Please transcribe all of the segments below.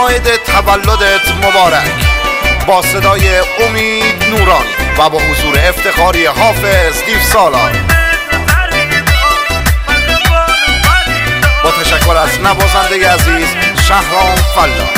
مایده تولدت مبارک با صدای امید نورانی و با حضور افتخاری حافظ دیو سالار. با تشکر از نوازنده عزیز شهرام فلا.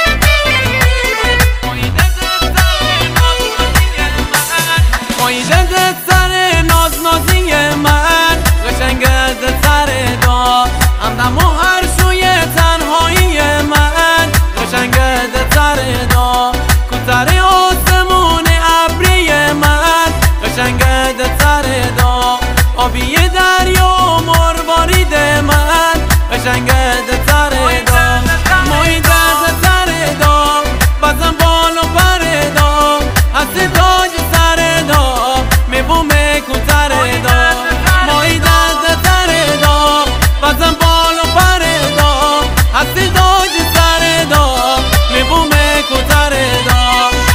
مایده سر ناز نازی من قشنگه سر دا همدم و هر سوی تنهایی من قشنگه سر دا کتر آسمون ابری من قشنگه سر دا آبی دریا مروارید من قشنگه سر دا مایده سر دا بزن بال و پر دا هستی تاج سر دا میبومه کتر دا مایده سر دا بزن بال و پر دا هستی تاج سر دا میبومه کتر دا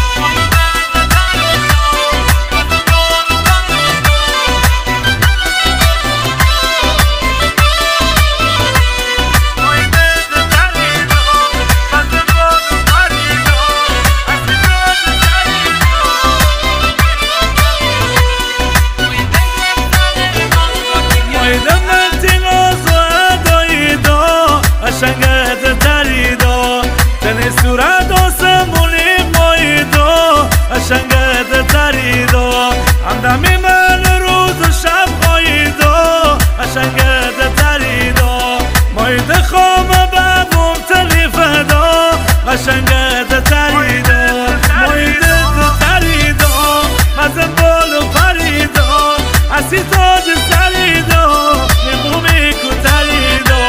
قشنگت تریدا تنی صورت آسمونی مایدا قشنگت تریدا همدمی من روز و شب خایدا قشنگت تریدا مایده خامه ببوم تلیفدا قشنگت تریدا مایده تریدا مزن بال و پریدا حسی تاج سریدا میبومی کو تریدا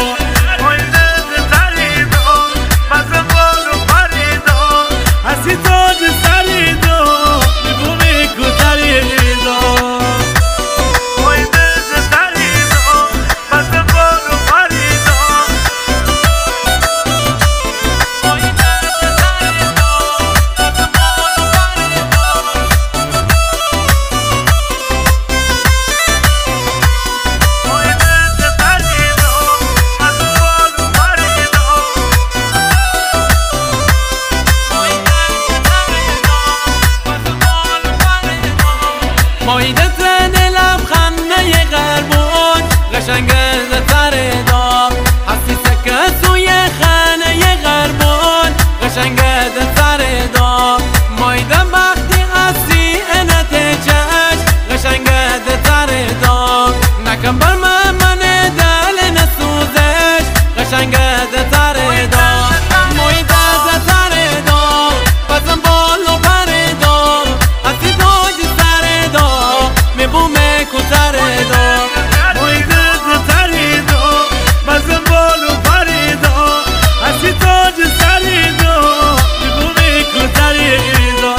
مایده دلم خنه قربون قشنگه تر دا حسی سکه سوی خانه قربون قشنگه تر دا مایده وقتی حسی انت چش قشنگه تر دا نکن بر من دل نسوزش قشنگه تر دا مایده تر دا بزن بال و پر دا حسی تاج سر دا میبومه کتر دا مایده تریدا مزن بال و پریدا حسی تاج سریدا میبومه کتریدا.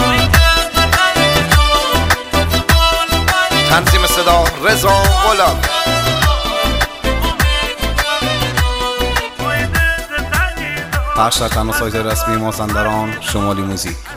تنظیم صدا رضا غلام. پخش در تنها سایت رسمی مازندران شمالی موزیک.